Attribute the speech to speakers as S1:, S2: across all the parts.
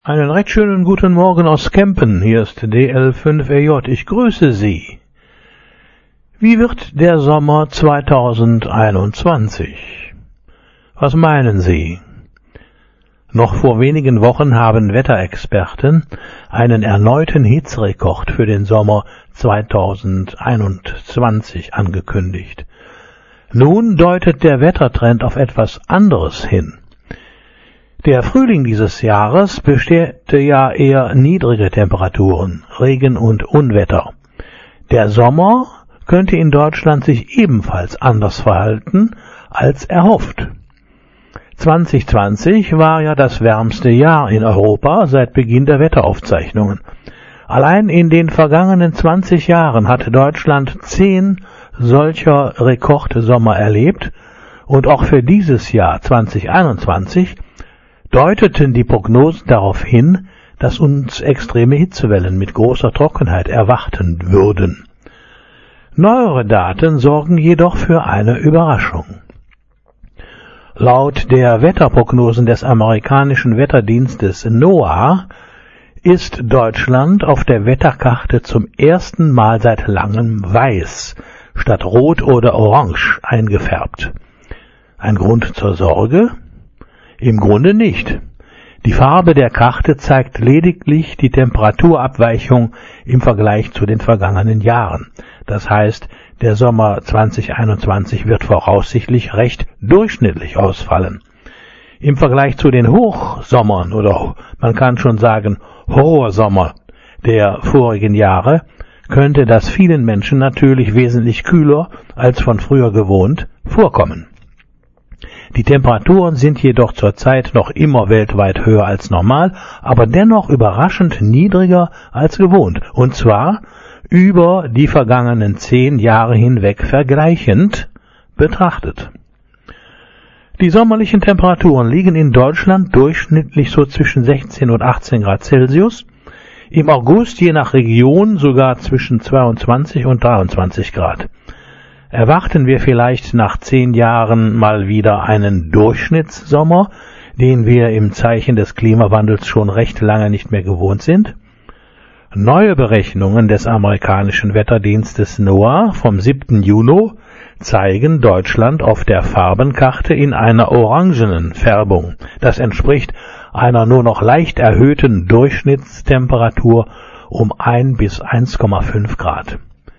S1: Einen recht schönen guten Morgen aus Kempen, hier ist DL5EJ, ich grüße Sie. Wie wird der Sommer 2021? Was meinen Sie? Noch vor wenigen Wochen haben Wetterexperten einen erneuten Hitzerekord für den Sommer 2021 angekündigt. Nun deutet der Wettertrend auf etwas anderes hin. Der Frühling dieses Jahres bestätigte ja eher niedrige Temperaturen, Regen und Unwetter. Der Sommer könnte in Deutschland sich ebenfalls anders verhalten als erhofft. 2020 war ja das wärmste Jahr in Europa seit Beginn der Wetteraufzeichnungen. Allein in den vergangenen 20 Jahren hat Deutschland 10 solcher Rekordsommer erlebt und auch für dieses Jahr 2021 deuteten die Prognosen darauf hin, dass uns extreme Hitzewellen mit großer Trockenheit erwarten würden. Neuere Daten sorgen jedoch für eine Überraschung. Laut der Wetterprognosen des amerikanischen Wetterdienstes NOAA ist Deutschland auf der Wetterkarte zum ersten Mal seit langem weiß statt rot oder orange eingefärbt. Ein Grund zur Sorge? Im Grunde nicht. Die Farbe der Karte zeigt lediglich die Temperaturabweichung im Vergleich zu den vergangenen Jahren. Das heißt, der Sommer 2021 wird voraussichtlich recht durchschnittlich ausfallen. Im Vergleich zu den Hochsommern oder man kann schon sagen Horrorsommer der vorigen Jahre könnte das vielen Menschen natürlich wesentlich kühler als von früher gewohnt vorkommen. Die Temperaturen sind jedoch zurzeit noch immer weltweit höher als normal, aber dennoch überraschend niedriger als gewohnt, und zwar über die vergangenen 10 Jahre hinweg vergleichend betrachtet. Die sommerlichen Temperaturen liegen in Deutschland durchschnittlich so zwischen 16 und 18 Grad Celsius, im August je nach Region sogar zwischen 22 und 23 Grad. Erwarten wir vielleicht nach 10 Jahren mal wieder einen Durchschnittssommer, den wir im Zeichen des Klimawandels schon recht lange nicht mehr gewohnt sind? Neue Berechnungen des amerikanischen Wetterdienstes NOAA vom 7. Juni zeigen Deutschland auf der Farbenkarte in einer orangenen Färbung. Das entspricht einer nur noch leicht erhöhten Durchschnittstemperatur um 1 bis 1,5 Grad.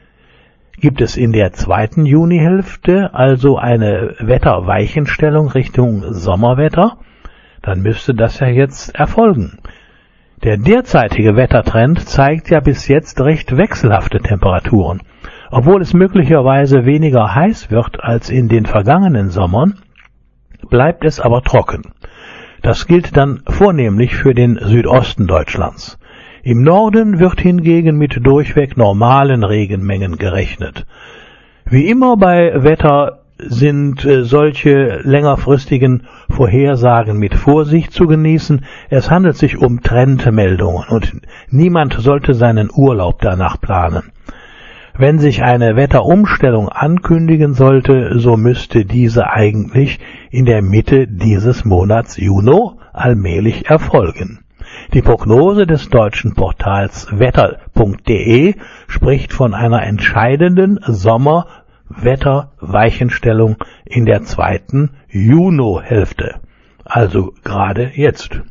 S1: Gibt es in der zweiten Junihälfte also eine Wetterweichenstellung Richtung Sommerwetter, dann müsste das ja jetzt erfolgen. Der derzeitige Wettertrend zeigt ja bis jetzt recht wechselhafte Temperaturen. Obwohl es möglicherweise weniger heiß wird als in den vergangenen Sommern, bleibt es aber trocken. Das gilt dann vornehmlich für den Südosten Deutschlands. Im Norden wird hingegen mit durchweg normalen Regenmengen gerechnet. Wie immer bei Wetter sind solche längerfristigen Vorhersagen mit Vorsicht zu genießen. Es handelt sich um Trendmeldungen und niemand sollte seinen Urlaub danach planen. Wenn sich eine Wetterumstellung ankündigen sollte, so müsste diese eigentlich in der Mitte dieses Monats Juni allmählich erfolgen. Die Prognose des deutschen Portals wetter.de spricht von einer entscheidenden Sommerwetterweichenstellung in der zweiten Junihälfte, also gerade jetzt.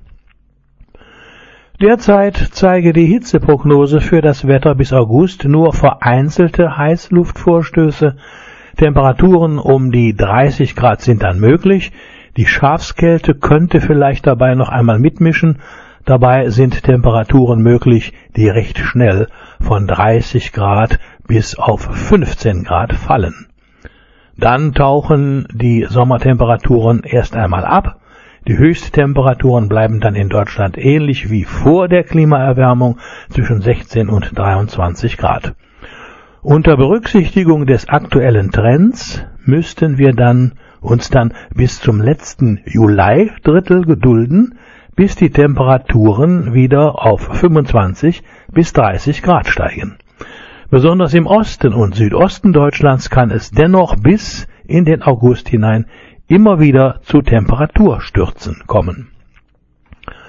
S1: Derzeit zeige die Hitzeprognose für das Wetter bis August nur vereinzelte Heißluftvorstöße. Temperaturen um die 30 Grad sind dann möglich. Die Schafskälte könnte vielleicht dabei noch einmal mitmischen. Dabei sind Temperaturen möglich, die recht schnell von 30 Grad bis auf 15 Grad fallen. Dann tauchen die Sommertemperaturen erst einmal ab. Die Höchsttemperaturen bleiben dann in Deutschland ähnlich wie vor der Klimaerwärmung zwischen 16 und 23 Grad. Unter Berücksichtigung des aktuellen Trends müssten wir uns dann bis zum letzten Juli-Drittel gedulden, bis die Temperaturen wieder auf 25 bis 30 Grad steigen. Besonders im Osten und Südosten Deutschlands kann es dennoch bis in den August hinein immer wieder zu Temperaturstürzen kommen.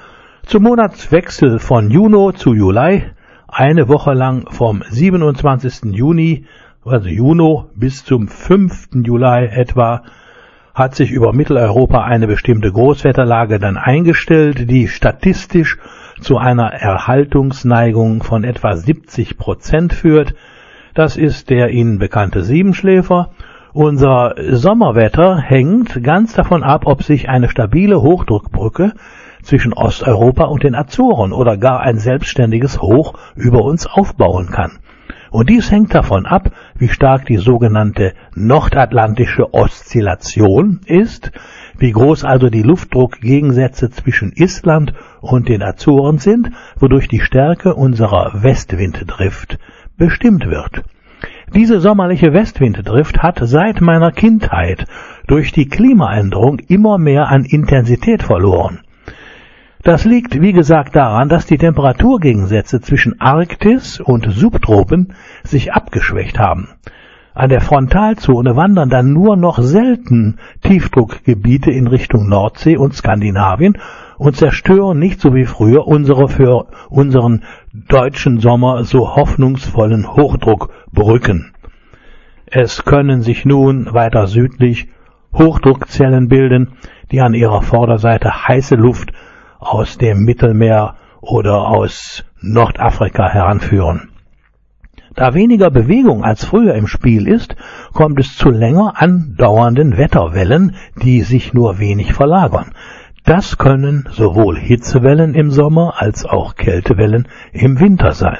S1: Zum Monatswechsel von Juni zu Juli, eine Woche lang vom 27. Juni, also Juni, bis zum 5. Juli etwa, hat sich über Mitteleuropa eine bestimmte Großwetterlage dann eingestellt, die statistisch zu einer Erhaltungsneigung von etwa 70% führt. Das ist der Ihnen bekannte Siebenschläfer. Unser Sommerwetter hängt ganz davon ab, ob sich eine stabile Hochdruckbrücke zwischen Osteuropa und den Azoren oder gar ein selbstständiges Hoch über uns aufbauen kann. Und dies hängt davon ab, wie stark die sogenannte nordatlantische Oszillation ist, wie groß also die Luftdruckgegensätze zwischen Island und den Azoren sind, wodurch die Stärke unserer Westwinddrift bestimmt wird. Diese sommerliche Westwinddrift hat seit meiner Kindheit durch die Klimaänderung immer mehr an Intensität verloren. Das liegt, wie gesagt, daran, dass die Temperaturgegensätze zwischen Arktis und Subtropen sich abgeschwächt haben. An der Frontalzone wandern dann nur noch selten Tiefdruckgebiete in Richtung Nordsee und Skandinavien und zerstören nicht so wie früher unsere für unseren deutschen Sommer so hoffnungsvollen Hochdruckbrücken. Es können sich nun weiter südlich Hochdruckzellen bilden, die an ihrer Vorderseite heiße Luft aus dem Mittelmeer oder aus Nordafrika heranführen. Da weniger Bewegung als früher im Spiel ist, kommt es zu länger andauernden Wetterwellen, die sich nur wenig verlagern. Das können sowohl Hitzewellen im Sommer als auch Kältewellen im Winter sein.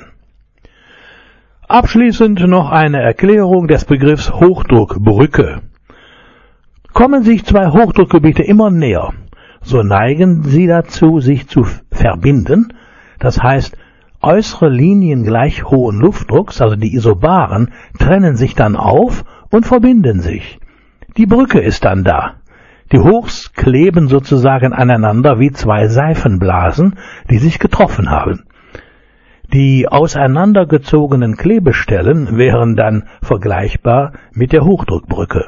S1: Abschließend noch eine Erklärung des Begriffs Hochdruckbrücke. Kommen sich zwei Hochdruckgebiete immer näher, so neigen sie dazu, sich zu verbinden, das heißt, äußere Linien gleich hohen Luftdrucks, also die Isobaren, trennen sich dann auf und verbinden sich. Die Brücke ist dann da. Die Hochs kleben sozusagen aneinander wie zwei Seifenblasen, die sich getroffen haben. Die auseinandergezogenen Klebestellen wären dann vergleichbar mit der Hochdruckbrücke.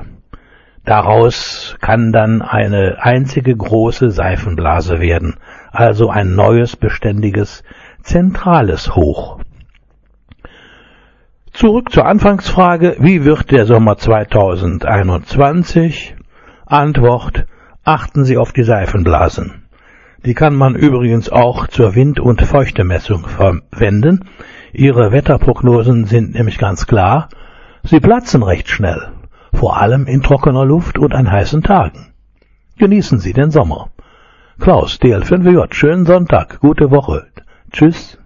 S1: Daraus kann dann eine einzige große Seifenblase werden, also ein neues, beständiges, zentrales Hoch. Zurück zur Anfangsfrage, wie wird der Sommer 2021? Antwort, achten Sie auf die Seifenblasen. Die kann man übrigens auch zur Wind- und Feuchtemessung verwenden. Ihre Wetterprognosen sind nämlich ganz klar, sie platzen recht schnell. Vor allem in trockener Luft und an heißen Tagen. Genießen Sie den Sommer. Klaus, DL5J, schönen Sonntag, gute Woche. Tschüss.